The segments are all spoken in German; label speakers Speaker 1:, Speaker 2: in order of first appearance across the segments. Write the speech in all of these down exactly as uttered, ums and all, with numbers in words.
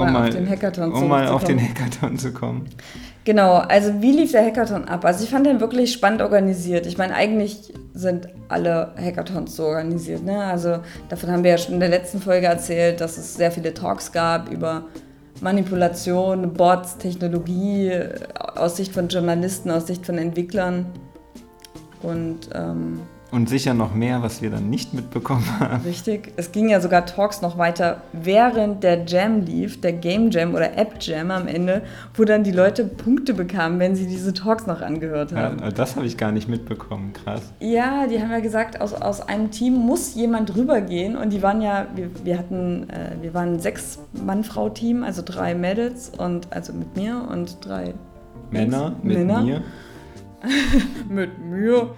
Speaker 1: um
Speaker 2: mal
Speaker 1: mal
Speaker 2: auf den Hackathon
Speaker 1: um mal auf den
Speaker 2: zurückzukommen.
Speaker 1: Hackathon zu kommen.
Speaker 2: Genau, also wie lief der Hackathon ab? Also ich fand den wirklich spannend organisiert. Ich meine, eigentlich sind alle Hackathons so organisiert, ne? Also davon haben wir ja schon in der letzten Folge erzählt, dass es sehr viele Talks gab über Manipulation, Bots, Technologie, aus Sicht von Journalisten, aus Sicht von Entwicklern. Und ähm,
Speaker 1: Und sicher noch mehr, was wir dann nicht mitbekommen haben.
Speaker 2: richtig, es ging ja sogar Talks noch weiter, während der Jam lief, der Game Jam oder App Jam am Ende, wo dann die Leute Punkte bekamen, wenn sie diese Talks noch angehört haben.
Speaker 1: Ja, das habe ich gar nicht mitbekommen, krass.
Speaker 2: Ja, die haben ja gesagt, aus, aus einem Team muss jemand rübergehen und die waren ja, wir, wir hatten, äh, wir waren ein Sechs-Mann-Frau-Team, also drei Mädels und also mit mir und drei
Speaker 1: Männer mit
Speaker 2: Männer.
Speaker 1: mir.
Speaker 2: Mit mir.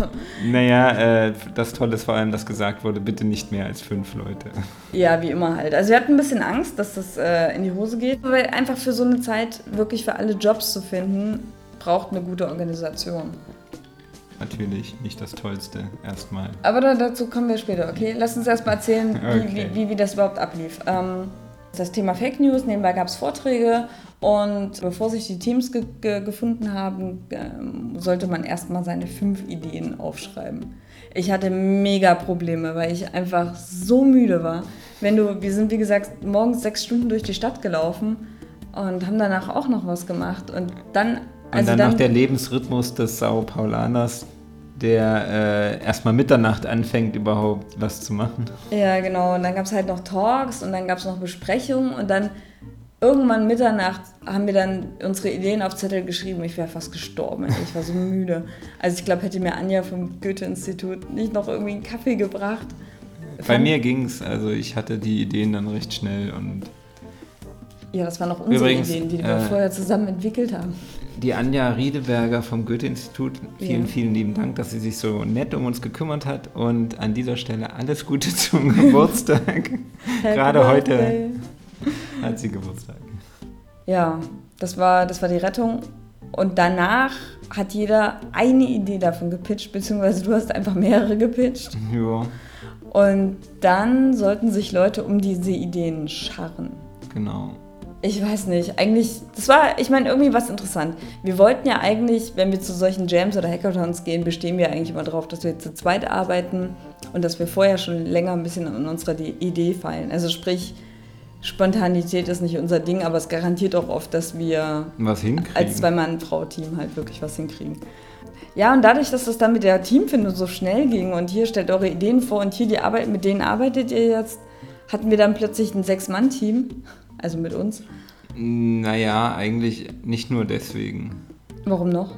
Speaker 1: Naja, äh, das Tolle ist vor allem, dass gesagt wurde, bitte nicht mehr als fünf Leute.
Speaker 2: Ja, wie immer halt. Also wir hatten ein bisschen Angst, dass das äh, in die Hose geht, weil einfach für so eine Zeit wirklich für alle Jobs zu finden, braucht eine gute Organisation.
Speaker 1: Natürlich nicht das Tollste, erstmal.
Speaker 2: Aber da, dazu kommen wir später, okay? Lass uns erstmal erzählen, wie,
Speaker 1: Okay.
Speaker 2: wie, wie, wie das überhaupt ablief. Ähm, das Thema Fake News, nebenbei gab es Vorträge und bevor sich die Teams ge ge gefunden haben, ähm, sollte man erstmal seine fünf Ideen aufschreiben. Ich hatte mega Probleme, weil ich einfach so müde war. Wenn du, wir sind wie gesagt morgens sechs Stunden durch die Stadt gelaufen und haben danach auch noch was gemacht und dann...
Speaker 1: Und
Speaker 2: Also
Speaker 1: dann,
Speaker 2: dann
Speaker 1: noch der Lebensrhythmus des Sao Paulaners, der äh, erstmal Mitternacht anfängt, überhaupt was zu machen.
Speaker 2: Ja, genau. Und dann gab es halt noch Talks und dann gab es noch Besprechungen und dann irgendwann Mitternacht haben wir dann unsere Ideen auf Zettel geschrieben. Ich wäre fast gestorben, ey. Ich war so müde. Also ich glaube, hätte mir Anja vom Goethe-Institut nicht noch irgendwie einen Kaffee gebracht.
Speaker 1: Bei
Speaker 2: Fand-
Speaker 1: mir ging's, also ich hatte die Ideen dann recht schnell und
Speaker 2: Ja, das waren noch unsere
Speaker 1: Übrigens,
Speaker 2: Ideen, die wir
Speaker 1: äh,
Speaker 2: vorher zusammen entwickelt haben.
Speaker 1: die Anja Riedeberger vom Goethe-Institut, vielen,
Speaker 2: Ja.
Speaker 1: vielen lieben Dank, dass sie sich so nett um uns gekümmert hat und an dieser Stelle alles Gute zum Geburtstag. Gerade
Speaker 2: Happy
Speaker 1: heute
Speaker 2: Birthday.
Speaker 1: hat sie Geburtstag.
Speaker 2: Ja, das war, das war die Rettung. Und danach hat jeder eine Idee davon gepitcht, beziehungsweise du hast einfach mehrere gepitcht.
Speaker 1: Ja,
Speaker 2: Und dann sollten sich Leute um diese Ideen scharren.
Speaker 1: genau.
Speaker 2: Ich weiß nicht, eigentlich, das war, ich meine, irgendwie was interessant. Wir wollten ja eigentlich, wenn wir zu solchen Jams oder Hackathons gehen, bestehen wir eigentlich immer darauf, dass wir zu zweit arbeiten und dass wir vorher schon länger ein bisschen an unserer De- Idee feilen. Also sprich, Spontanität ist nicht unser Ding, aber es garantiert auch oft, dass wir
Speaker 1: Was hinkriegen.
Speaker 2: als Zwei-Mann-Frau-Team halt wirklich was hinkriegen. Ja, und dadurch, dass das dann mit der Teamfindung so schnell ging und hier stellt eure Ideen vor und hier die Arbeit, mit denen arbeitet ihr jetzt, hatten wir dann plötzlich ein Sechs-Mann-Team, also mit uns.
Speaker 1: Naja, eigentlich nicht nur deswegen.
Speaker 2: Warum noch?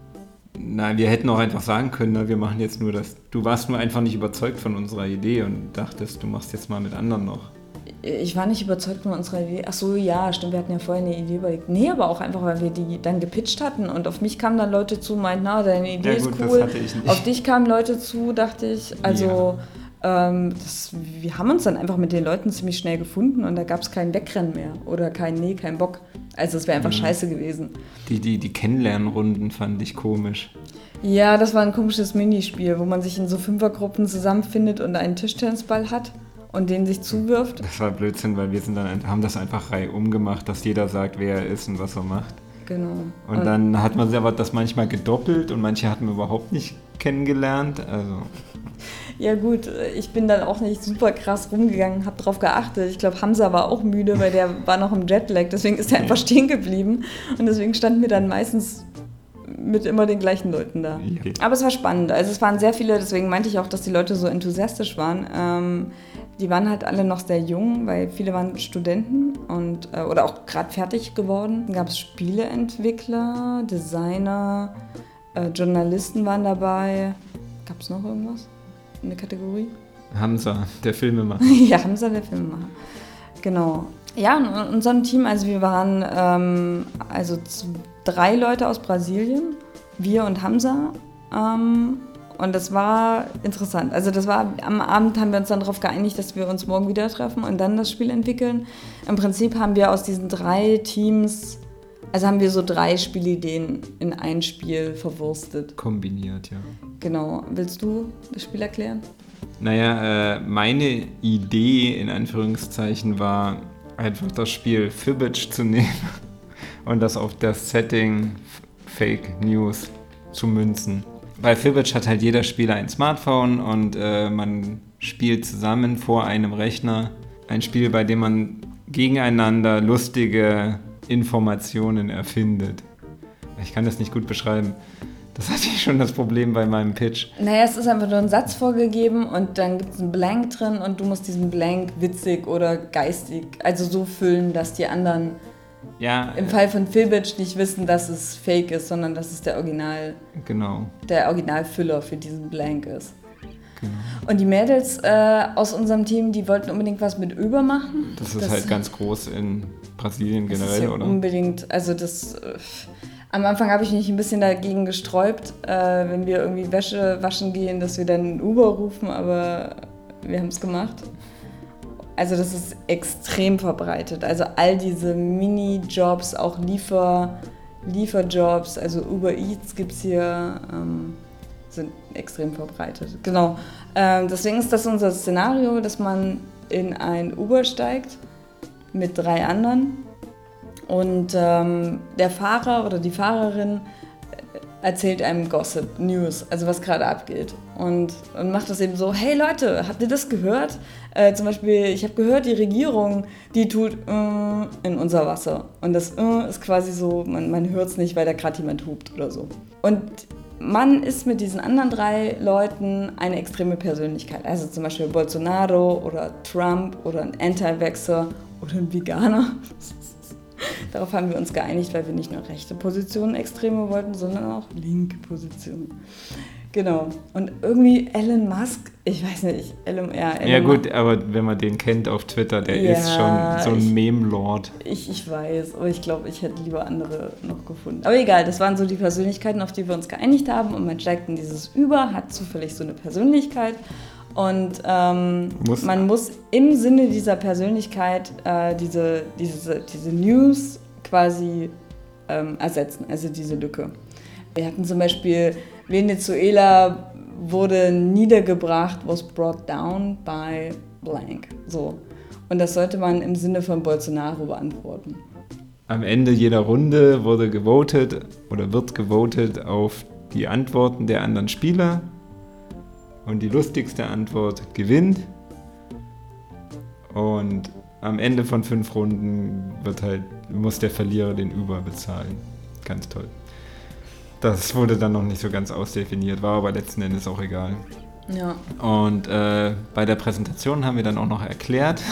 Speaker 1: Nein, wir hätten auch einfach sagen können, na, wir machen jetzt nur das. Du warst nur einfach nicht überzeugt von unserer Idee und dachtest, du machst jetzt mal mit anderen noch.
Speaker 2: Ich war nicht überzeugt von unserer Idee. Ach so, ja, stimmt, wir hatten ja vorher eine Idee überlegt. Nee, aber auch einfach, weil wir die dann gepitcht hatten und auf mich kamen dann Leute zu, meinten, na, deine Idee
Speaker 1: Ja, gut,
Speaker 2: ist
Speaker 1: das
Speaker 2: cool.
Speaker 1: hatte ich nicht.
Speaker 2: Auf dich kamen Leute zu, dachte ich. Also, ähm, das, wir haben uns dann einfach mit den Leuten ziemlich schnell gefunden und da gab es kein Wegrennen mehr oder kein Nee, kein Bock. Also, es wäre einfach
Speaker 1: Mhm.
Speaker 2: scheiße gewesen.
Speaker 1: Die, die, die Kennenlernrunden fand ich komisch.
Speaker 2: Ja, das war ein komisches Minispiel, wo man sich in so Fünfergruppen zusammenfindet und einen Tischtennisball hat und den sich zuwirft.
Speaker 1: Das war Blödsinn, weil wir sind dann, haben das einfach reihum gemacht, dass jeder sagt, wer er ist und was er macht.
Speaker 2: Genau.
Speaker 1: Und dann hat man sich aber das manchmal gedoppelt und manche hatten wir überhaupt nicht kennengelernt. Also
Speaker 2: Ja gut, ich bin dann auch nicht super krass rumgegangen, habe drauf geachtet. Ich glaube, Hamza war auch müde, weil der war noch im Jetlag, deswegen ist er einfach stehen geblieben. Und deswegen standen wir dann meistens mit immer den gleichen Leuten da.
Speaker 1: Okay.
Speaker 2: Aber es war spannend. Also es waren sehr viele, deswegen meinte ich auch, dass die Leute so enthusiastisch waren. Ähm, die waren halt alle noch sehr jung, weil viele waren Studenten und, äh, oder auch gerade fertig geworden. Dann gab es Spieleentwickler, Designer, äh, Journalisten waren dabei. Gab es noch irgendwas? Eine Kategorie?
Speaker 1: Hamza, der Filmemacher.
Speaker 2: Ja, Hamza, der Filmemacher. Genau. Ja, in unserem Team, also wir waren ähm, also z- drei Leute aus Brasilien, wir und Hamza. Ähm, und das war interessant. Also das war, am Abend haben wir uns dann darauf geeinigt, dass wir uns morgen wieder treffen und dann das Spiel entwickeln. Im Prinzip haben wir aus diesen drei Teams, also haben wir so drei Spielideen in ein Spiel verwurstet.
Speaker 1: Kombiniert, ja.
Speaker 2: Genau. Willst du das Spiel erklären?
Speaker 1: Naja, äh, meine Idee in Anführungszeichen war einfach das Spiel Fibbage zu nehmen und das auf das Setting Fake News zu münzen. Bei Fibbage hat halt jeder Spieler ein Smartphone und äh, man spielt zusammen vor einem Rechner ein Spiel, bei dem man gegeneinander lustige Informationen erfindet. Ich kann das nicht gut beschreiben. Das hatte ich schon das Problem bei meinem Pitch.
Speaker 2: Naja, es ist einfach nur ein Satz vorgegeben und dann gibt es einen Blank drin und du musst diesen Blank witzig oder geistig, also so füllen, dass die anderen ja, im Fall von Fibbage nicht wissen, dass es Fake ist, sondern dass es der Original,
Speaker 1: genau.
Speaker 2: der Originalfüller für diesen Blank ist.
Speaker 1: Genau.
Speaker 2: Und die Mädels äh, aus unserem Team, die wollten unbedingt was mit Über machen.
Speaker 1: Das ist das, halt ganz groß in Brasilien generell,
Speaker 2: das ist ja
Speaker 1: oder?
Speaker 2: Unbedingt, also das... Äh, Am Anfang habe ich mich ein bisschen dagegen gesträubt, äh, wenn wir irgendwie Wäsche waschen gehen, dass wir dann Uber rufen, aber wir haben es gemacht. Also das ist extrem verbreitet. Also all diese Mini-Jobs, auch Liefer, Lieferjobs, also Uber Eats gibt es hier, ähm, sind extrem verbreitet. Genau. Ähm, deswegen ist das unser Szenario, dass man in ein Uber steigt mit drei anderen. Und ähm, der Fahrer oder die Fahrerin erzählt einem Gossip, News, also was gerade abgeht. Und, und macht das eben so, hey Leute, habt ihr das gehört? Äh, zum Beispiel, ich habe gehört, die Regierung, die tut äh, in unser Wasser. Und das äh, ist quasi so, man, man hört es nicht, weil da gerade jemand hupt oder so. Und man ist mit diesen anderen drei Leuten eine extreme Persönlichkeit. Also zum Beispiel Bolsonaro oder Trump oder ein Anti-Vaxxer oder ein Veganer. Darauf haben wir uns geeinigt, weil wir nicht nur rechte Positionen extreme wollten, sondern auch linke Positionen. Genau. Und irgendwie Elon Musk, ich weiß nicht, Elon, ja, Elon
Speaker 1: ja gut, aber wenn man den kennt auf Twitter, der ja, ist schon so ein Meme-Lord.
Speaker 2: Ich, ich weiß, aber ich glaube, ich hätte lieber andere noch gefunden. Aber egal, das waren so die Persönlichkeiten, auf die wir uns geeinigt haben. Und man steigt in dieses Über, hat zufällig so eine Persönlichkeit. Und ähm, muss. man muss im Sinne dieser Persönlichkeit äh, diese, diese, diese News quasi ähm, ersetzen, also diese Lücke. Wir hatten zum Beispiel, Venezuela wurde niedergebracht, was brought down by blank. So. Und das sollte man im Sinne von Bolsonaro beantworten.
Speaker 1: Am Ende jeder Runde wurde gewotet oder wird gewotet auf die Antworten der anderen Spieler. Und die lustigste Antwort gewinnt. Und am Ende von fünf Runden wird halt, muss der Verlierer den Über bezahlen. Ganz toll. Das wurde dann noch nicht so ganz ausdefiniert, war aber letzten Endes auch egal.
Speaker 2: Ja.
Speaker 1: Und äh, bei der Präsentation haben wir dann auch noch erklärt,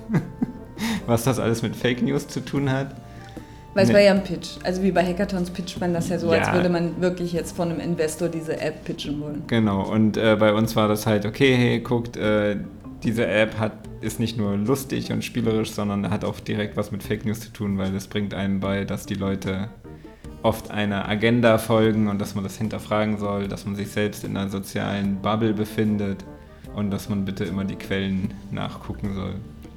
Speaker 1: was das alles mit Fake News zu tun hat.
Speaker 2: Weil es nee. war ja ein Pitch. Also wie bei Hackathons pitcht man das ja so, ja. als würde man wirklich jetzt von einem Investor diese App pitchen wollen.
Speaker 1: Genau, und äh, bei uns war das halt, okay, hey, guckt, äh, diese App hat, ist nicht nur lustig und spielerisch, sondern hat auch direkt was mit Fake News zu tun, weil es bringt einem bei, dass die Leute oft einer Agenda folgen und dass man das hinterfragen soll, dass man sich selbst in einer sozialen Bubble befindet und dass man bitte immer die Quellen nachgucken soll.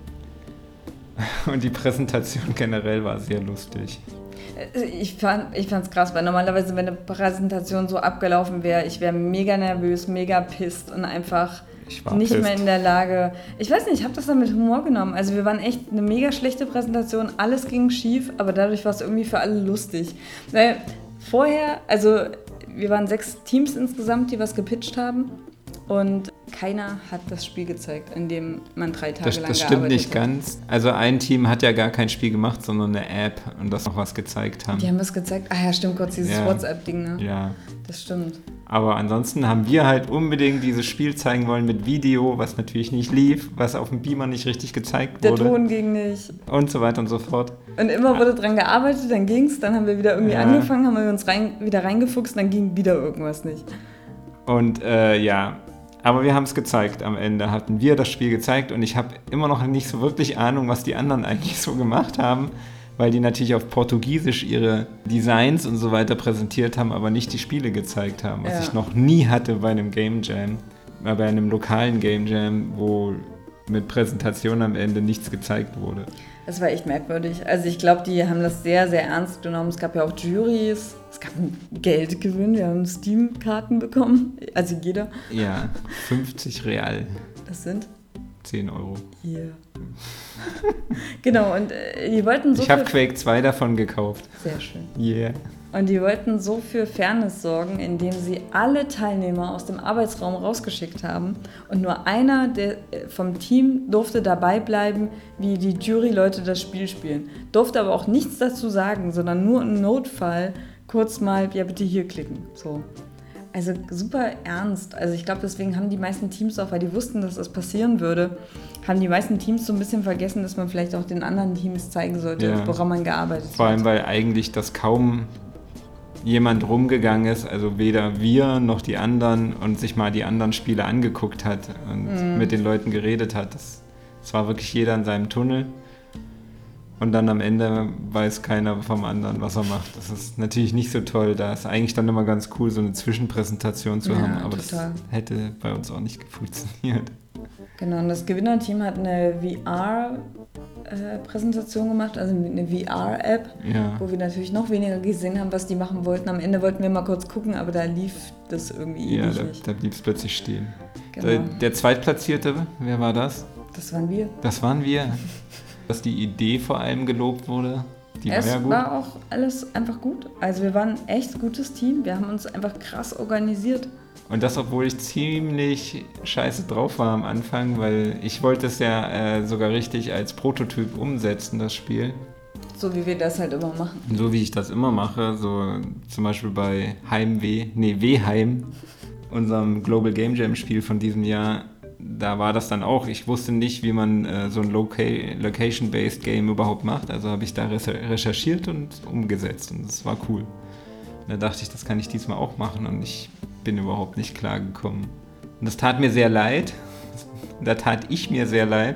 Speaker 1: Und die Präsentation generell war sehr lustig.
Speaker 2: Ich fand ich fand's krass, weil normalerweise, wenn eine Präsentation so abgelaufen wäre, ich wäre mega nervös, mega pisst und einfach nicht pisst. mehr in der Lage. Ich weiß nicht, ich habe das dann mit Humor genommen. Also wir waren echt eine mega schlechte Präsentation, alles ging schief, aber dadurch war es irgendwie für alle lustig. Weil vorher, also wir waren sechs Teams insgesamt, die was gepitcht haben. Und keiner hat das Spiel gezeigt, in dem man drei Tage
Speaker 1: das,
Speaker 2: lang
Speaker 1: das
Speaker 2: gearbeitet hat.
Speaker 1: Das stimmt nicht ganz. Also ein Team hat ja gar kein Spiel gemacht, sondern eine App und das noch was gezeigt haben.
Speaker 2: Die haben was gezeigt? Ah ja, stimmt, kurz dieses ja. WhatsApp-Ding, ne?
Speaker 1: Ja.
Speaker 2: Das stimmt.
Speaker 1: Aber ansonsten haben wir halt unbedingt dieses Spiel zeigen wollen mit Video, was natürlich nicht lief, was auf dem Beamer nicht richtig gezeigt
Speaker 2: Der
Speaker 1: wurde.
Speaker 2: Der Ton ging nicht.
Speaker 1: Und so weiter und so fort.
Speaker 2: Und immer wurde dran gearbeitet, dann ging's, dann haben wir wieder irgendwie ja. angefangen, haben wir uns rein, wieder reingefuchst, dann ging wieder irgendwas nicht.
Speaker 1: Und äh, ja... Aber wir haben es gezeigt am Ende, hatten wir das Spiel gezeigt und ich habe immer noch nicht so wirklich Ahnung, was die anderen eigentlich so gemacht haben, weil die natürlich auf Portugiesisch ihre Designs und so weiter präsentiert haben, aber nicht die Spiele gezeigt haben, was ja. ich noch nie hatte bei einem Game Jam, bei einem lokalen Game Jam, wo mit Präsentation am Ende nichts gezeigt wurde.
Speaker 2: Das war echt merkwürdig. Also ich glaube, die haben das sehr, sehr ernst genommen. Es gab ja auch Juries, es gab einen Geldgewinn, wir haben Steam-Karten bekommen, also jeder.
Speaker 1: Ja, fünfzig Real.
Speaker 2: Das sind?
Speaker 1: zehn Euro.
Speaker 2: Hier. Genau, und äh, die wollten so
Speaker 1: Ich habe
Speaker 2: für...
Speaker 1: Quake zwei davon gekauft.
Speaker 2: Sehr schön.
Speaker 1: Yeah.
Speaker 2: Und die wollten so für Fairness sorgen, indem sie alle Teilnehmer aus dem Arbeitsraum rausgeschickt haben. Und nur einer der, vom Team durfte dabei bleiben, wie die Juryleute das Spiel spielen. Durfte aber auch nichts dazu sagen, sondern nur im Notfall kurz mal, ja bitte hier klicken. So. Also super ernst. Also ich glaube, deswegen haben die meisten Teams auch, weil die wussten, dass das passieren würde, haben die meisten Teams so ein bisschen vergessen, dass man vielleicht auch den anderen Teams zeigen sollte,
Speaker 1: Ja.
Speaker 2: woran man gearbeitet hat.
Speaker 1: Vor allem, weil eigentlich das kaum jemand rumgegangen ist, also weder wir noch die anderen und sich mal die anderen Spiele angeguckt hat und mm. mit den Leuten geredet hat. Das, das war wirklich jeder in seinem Tunnel. Und dann am Ende weiß keiner vom anderen, was er macht. Das ist natürlich nicht so toll. Da ist eigentlich dann immer ganz cool, so eine Zwischenpräsentation zu
Speaker 2: ja,
Speaker 1: haben. Aber
Speaker 2: total.
Speaker 1: Das hätte bei uns auch nicht funktioniert.
Speaker 2: Genau, und das Gewinnerteam hat eine V R-Präsentation gemacht, also eine V R-App,
Speaker 1: Ja.
Speaker 2: wo wir natürlich noch weniger gesehen haben, was die machen wollten. Am Ende wollten wir mal kurz gucken, aber da lief das irgendwie
Speaker 1: Ja,
Speaker 2: ewig
Speaker 1: da,
Speaker 2: nicht.
Speaker 1: da blieb es plötzlich stehen.
Speaker 2: Genau.
Speaker 1: Der, der Zweitplatzierte, wer war das?
Speaker 2: Das waren wir.
Speaker 1: Das waren wir. Dass die Idee vor allem gelobt wurde. Die
Speaker 2: es
Speaker 1: war ja gut.
Speaker 2: war auch alles einfach gut. Also wir waren ein echt gutes Team. Wir haben uns einfach krass organisiert.
Speaker 1: Und das, obwohl ich ziemlich scheiße drauf war am Anfang, weil ich wollte es ja äh, sogar richtig als Prototyp umsetzen, das Spiel.
Speaker 2: So wie wir das halt immer machen.
Speaker 1: So wie ich das immer mache, so zum Beispiel bei Heimweh, nee, W-Heim, unserem Global Game Jam Spiel von diesem Jahr, da war das dann auch, ich wusste nicht, wie man äh, so ein Loca- Location-Based Game überhaupt macht, also habe ich da recherchiert und umgesetzt und das war cool. Und da dachte ich, das kann ich diesmal auch machen und ich bin überhaupt nicht klargekommen. Und das tat mir sehr leid, da tat ich mir sehr leid,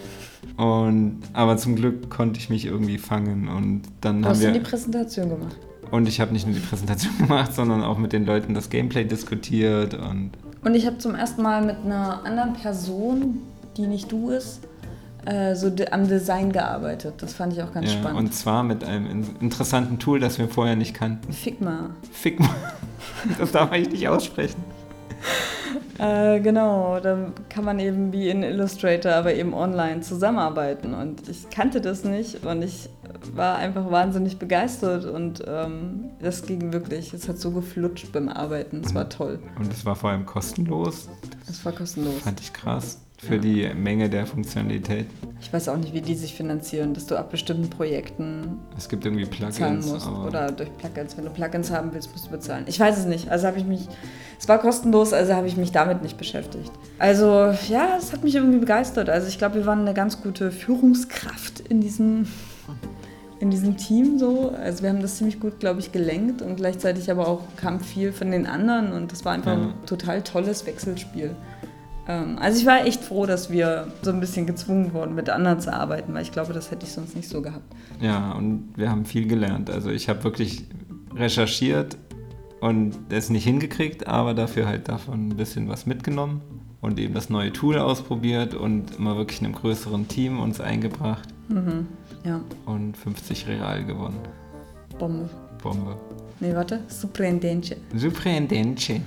Speaker 1: und, aber zum Glück konnte ich mich irgendwie fangen und dann
Speaker 2: Du
Speaker 1: haben
Speaker 2: hast
Speaker 1: wir...
Speaker 2: du die Präsentation gemacht?
Speaker 1: Und ich habe nicht nur die Präsentation gemacht, sondern auch mit den Leuten das Gameplay diskutiert und...
Speaker 2: Und ich habe zum ersten Mal mit einer anderen Person, die nicht du ist, äh, so de- am Design gearbeitet. Das fand ich auch ganz
Speaker 1: ja,
Speaker 2: spannend.
Speaker 1: Und zwar mit einem in- interessanten Tool, das wir vorher nicht kannten.
Speaker 2: Figma.
Speaker 1: Figma. Das darf ich nicht aussprechen.
Speaker 2: Äh, genau, da kann man eben wie in Illustrator, aber eben online zusammenarbeiten. Und ich kannte das nicht und ich war einfach wahnsinnig begeistert und ähm, das ging wirklich. Es hat so geflutscht beim Arbeiten, es war toll.
Speaker 1: Und es war vor allem kostenlos.
Speaker 2: Es war kostenlos.
Speaker 1: Fand ich krass. Für
Speaker 2: Ja.
Speaker 1: die Menge der Funktionalität.
Speaker 2: Ich weiß auch nicht, wie die sich finanzieren, dass du ab bestimmten Projekten
Speaker 1: Es gibt irgendwie
Speaker 2: bezahlen
Speaker 1: Plugins.
Speaker 2: musst.
Speaker 1: Aber
Speaker 2: Oder durch Plugins. Wenn du Plugins haben willst, musst du bezahlen. Ich weiß es nicht. Also habe ich mich, es war kostenlos, also habe ich mich damit nicht beschäftigt. Also ja, es hat mich irgendwie begeistert. Also ich glaube, wir waren eine ganz gute Führungskraft in diesem, in diesem Team so. Also wir haben das ziemlich gut, glaube ich, gelenkt und gleichzeitig aber auch kam viel von den anderen und das war einfach
Speaker 1: Ja.
Speaker 2: ein total tolles Wechselspiel. Also ich war echt froh, dass wir so ein bisschen gezwungen wurden, mit anderen zu arbeiten, weil ich glaube, das hätte ich sonst nicht so gehabt.
Speaker 1: ja, und wir haben viel gelernt. Also ich habe wirklich recherchiert und es nicht hingekriegt, aber dafür halt davon ein bisschen was mitgenommen und eben das neue Tool ausprobiert und immer wirklich in einem größeren Team uns eingebracht
Speaker 2: Mhm. Ja,
Speaker 1: und fünfzig Real gewonnen.
Speaker 2: Bombe.
Speaker 1: Bombe.
Speaker 2: Nee, warte, Surpreendente.
Speaker 1: Surpreendente.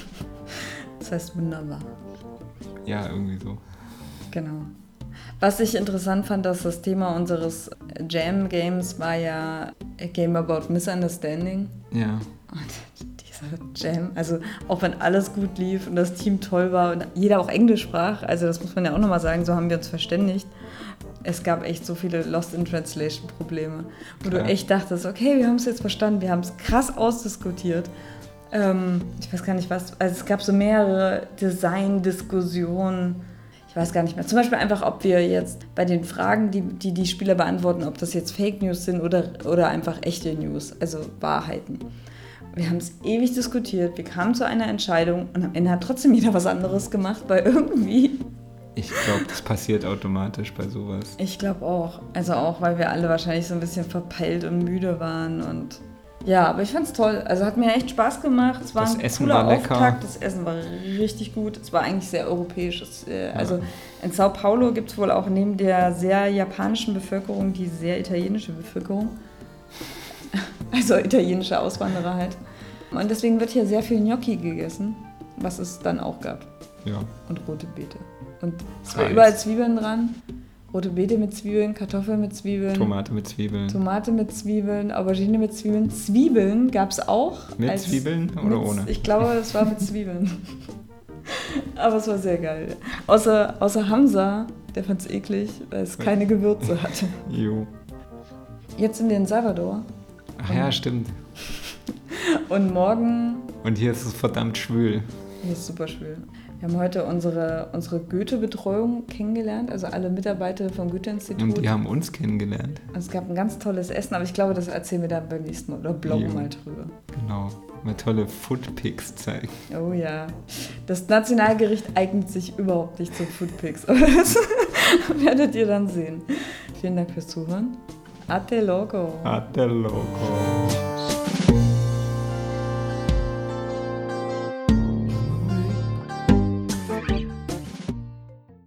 Speaker 2: Das heißt wunderbar.
Speaker 1: Ja, irgendwie so.
Speaker 2: Genau. Was ich interessant fand, dass das Thema unseres Jam-Games war ja A Game About Misunderstanding.
Speaker 1: Ja.
Speaker 2: Und dieser Jam, also auch wenn alles gut lief und das Team toll war und jeder auch Englisch sprach, also das muss man ja auch nochmal sagen, so haben wir uns verständigt. Es gab echt so viele Lost-in-Translation-Probleme, wo
Speaker 1: Klar.
Speaker 2: du echt dachtest, okay, wir haben es jetzt verstanden, wir haben es krass ausdiskutiert. Ähm, ich weiß gar nicht was, also es gab so mehrere Design-Diskussionen, ich weiß gar nicht mehr. Zum Beispiel einfach, ob wir jetzt bei den Fragen, die die, die Spieler beantworten, ob das jetzt Fake News sind oder, oder einfach echte News, also Wahrheiten. Wir haben es ewig diskutiert, wir kamen zu einer Entscheidung und am Ende hat trotzdem jeder was anderes gemacht, weil irgendwie...
Speaker 1: Ich glaube, das passiert automatisch bei sowas.
Speaker 2: Ich glaube auch. Also auch, weil wir alle wahrscheinlich so ein bisschen verpeilt und müde waren und... Ja, aber ich fand's toll. Also hat mir echt Spaß gemacht. Es war
Speaker 1: Das
Speaker 2: ein
Speaker 1: Essen
Speaker 2: cooler
Speaker 1: war lecker.
Speaker 2: Auftakt. Das Essen war richtig gut. Es war eigentlich sehr europäisch. Es, äh, also in Sao Paulo gibt es wohl auch neben der sehr japanischen Bevölkerung die sehr italienische Bevölkerung. Also italienische Auswanderer halt. Und deswegen wird hier sehr viel Gnocchi gegessen, was es dann auch gab.
Speaker 1: Ja.
Speaker 2: Und rote Beete. Und es war
Speaker 1: Reis.
Speaker 2: überall Zwiebeln dran. Rote Beete mit Zwiebeln, Kartoffeln mit Zwiebeln.
Speaker 1: Tomate mit Zwiebeln.
Speaker 2: Tomate mit Zwiebeln, Aubergine mit Zwiebeln. Zwiebeln gab es auch.
Speaker 1: Mit
Speaker 2: als,
Speaker 1: Zwiebeln oder
Speaker 2: mit,
Speaker 1: ohne?
Speaker 2: Ich glaube, es war mit Zwiebeln. Aber es war sehr geil. Außer, außer Hamza, der fand es eklig, weil es keine Gewürze hatte.
Speaker 1: Jo.
Speaker 2: Jetzt sind wir in Salvador.
Speaker 1: Ach ja, stimmt.
Speaker 2: Und morgen...
Speaker 1: Und hier ist es verdammt schwül.
Speaker 2: Hier ist super schwül. Wir haben heute unsere, unsere Goethe-Betreuung kennengelernt, also alle Mitarbeiter vom Goethe-Institut.
Speaker 1: Und die haben uns kennengelernt.
Speaker 2: Es gab ein ganz tolles Essen, aber ich glaube, das erzählen wir dann beim nächsten Mal oder bloggen
Speaker 1: Jo.
Speaker 2: mal drüber.
Speaker 1: Genau. Mal tolle Foodpics zeigen.
Speaker 2: Oh ja. Das Nationalgericht eignet sich überhaupt nicht zum Foodpics, aber das werdet ihr dann sehen. Vielen Dank fürs Zuhören. Ate loco.
Speaker 1: Ate loco.